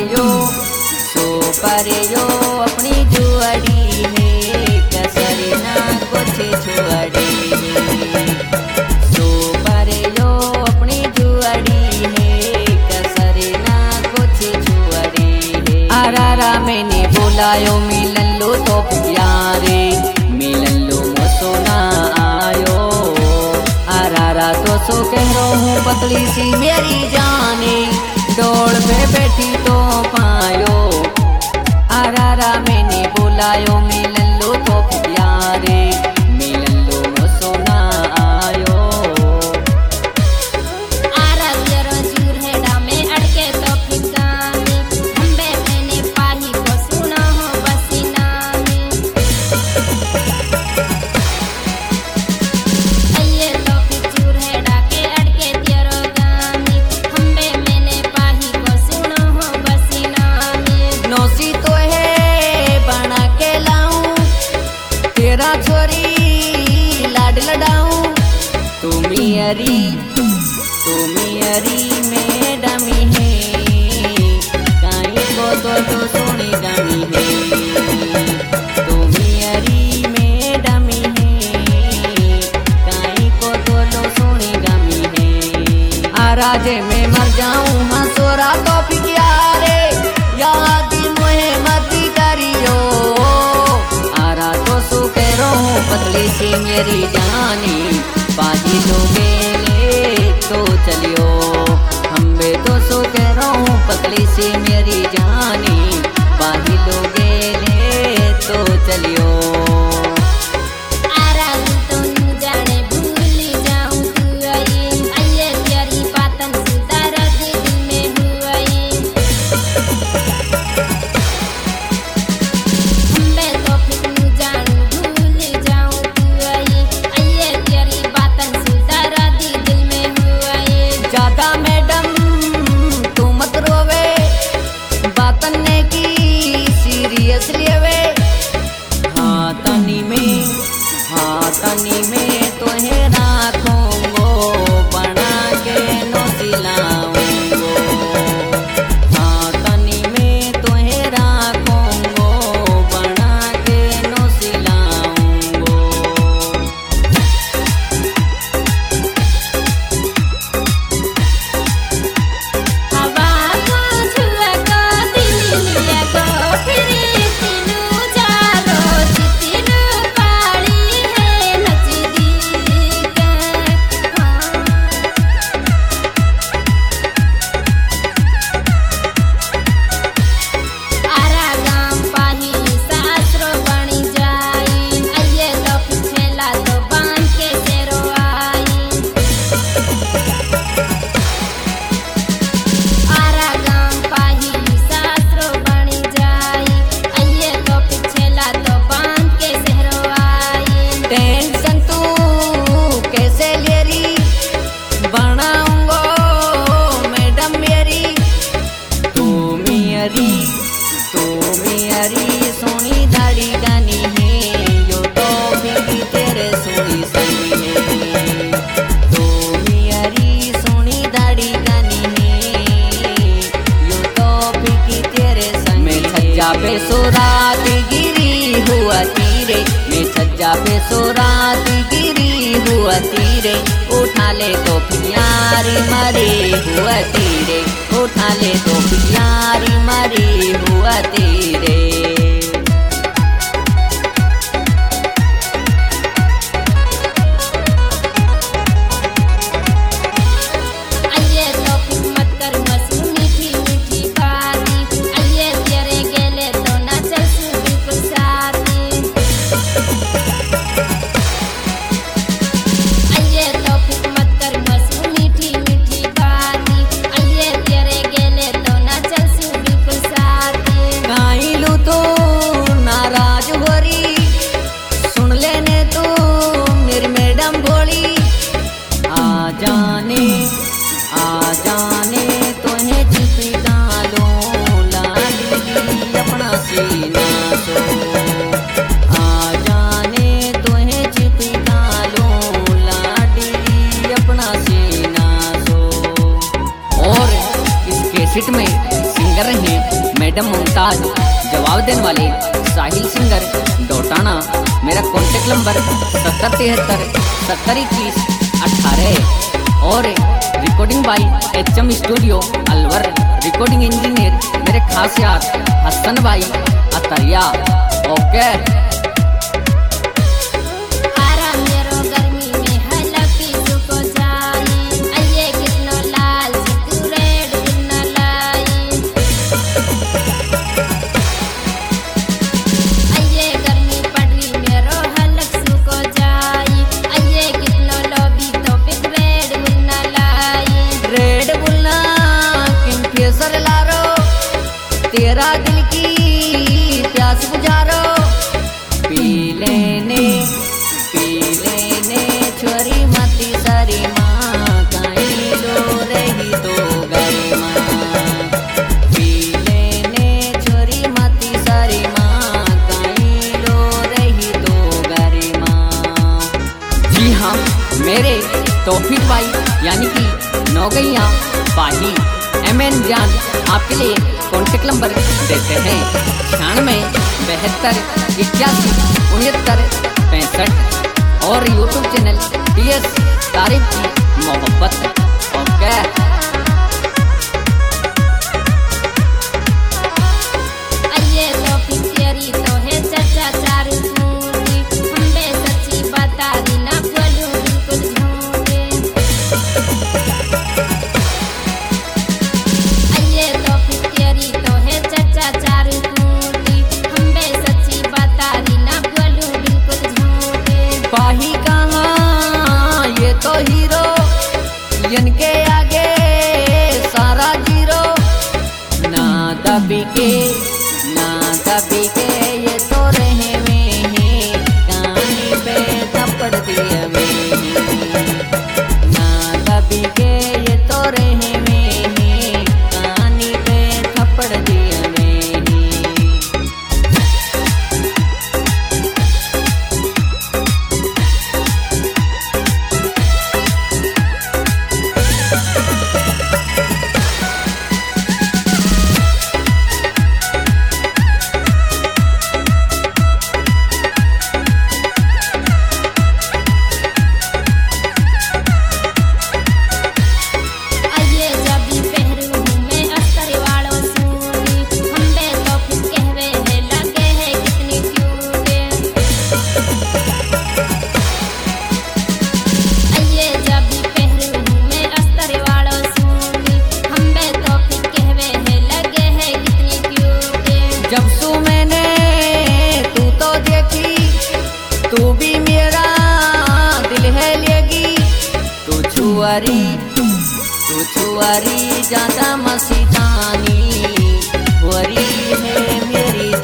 यो अपनी जुआड़ी है कसर ना कुछ छुआड़ी है। सो पर यो अपनी जुआड़ी है कसर ना कुछ छुआड़ी है। आरारा मैंने बुलायो मिलन लो तो प्यारे मिलन लो मसो ना आयो। आरारा तो सो कह रो हूँ पतली सी मेरी जाने डोल पे बैठी तो पायो। आरारा मैंने बुलायो मिलन लो तो प्यारे मिलन लो मसो ना आयो। आरा जरो चूर है डामे अड़के तो फिकाने हम्बे मैंने पाही को सुना हो बसीना में। अये तो फिचूर है डाके अड़के तेरो गाने हम्बे मैंने पाही को सुना हो बसीना में। नौसी तो है बना के लाऊं तेरा छोरी लाड लडाऊं। तुम्ही अरी मैडम है काई को तो सोनी गानी है। तुम्ही अरी मैडम है काई को तो सोनी गामी है। आराजे में मर जाऊं हाँ सोरा तो प्यारे याद मुहे मती करियो। आरा तो सो कह रो हूँ पतली सी मेरी जानी बाजी तो गेले तो चलियो। हम्बे तो सो कह रो हूँ पतली सी मेरी जानी बाजी तो गेले तो चलियो। आरा तो नू जाने भूली जाऊं तू आई अये तेरी बातन सुधार दिल में हुई। हम्बे तो फिर नू जानू भूली जाऊं तू आई अये तेरी बातन सुधार दिल में हुई। ज्यादा मैडम तू मत रोवे बातन ने की सीरियस लेवे। हाँ तनी में तो है राखूंगो बना के नो सिलाऊंगो। हाँ तनी में तो है राखूंगो बना के नो सिलाऊंगो। हवा को छुआ को दिल लिया को फिर तीनू जारो चितिनु पाड़ी है नचदी के। आरा गाम पाही सासरो बनी जाई अये तो पिछला तो बांध के तेरो आई। आरा गाम पाही सासरो बनी जाई अये तो पिछला तो बांध के सहरो आई। टेंशन तू कैसे ले रही बनाऊंगो मैडम मेरी। तू मेरी सोनी दाढ़ी गानी है यो तो भी तेरे सोनी सनी है। तू मेरी सोनी दाढ़ी गानी है यो तो भी तेरे संग में। छज्जा पे सोरात गिरी हुआ तीरे मैं छज्जा पे सोरात गिरी हुआ तीरे। उठा ले तो प्यारी मरे हुआ तीरे उठा ले तो प्यारी मरे हुआ तीरे। अये तो फिर मत कर मसू मीठी मीठी बाती अये तेरे गेले तो ना चल सू बिल्कुल साथी। अये तो फिर मत कर मसू मीठी मीठी बाती अये तेरे गेले तो ना चल सू बेदम मुमताज जवाब देने वाले साहिल सिंगर डोटाना। मेरा कॉन्टेक्ट नंबर 7073-7021-18 और recording by HM studio Alwar. Recording engineer मेरे खास यार हसन भाई अतरिया। ओके तेरा दिल की प्यास बुझारो। पी लेने छोरी मती सारी माँ कहीं लो रही तो गरी माँ। पी लेने छोरी मती सारी माँ कहीं लो रही तो गरी माँ। जी हाँ, मेरे तौफीक भाई यानी कि नौगैया पाही MN जान आपके लिए कॉन्टेक्ट नंबर देते हैं 96-72-81-69-65 और यूट्यूब चैनल DS तारीफ की मोहब्बत। ओके इनके आगे सारा जीरो। ना दबी के ये तो रहे में है कहानी पे थप्पड़ दिए में। ना दबी के ये तो रहे में है कहानी पे थप्पड़ दिए में। जब सू मैंने तू तो देखी तू भी मेरा दिल है लेगी। तू छुआरी ज्यादा मसीदानी हुरी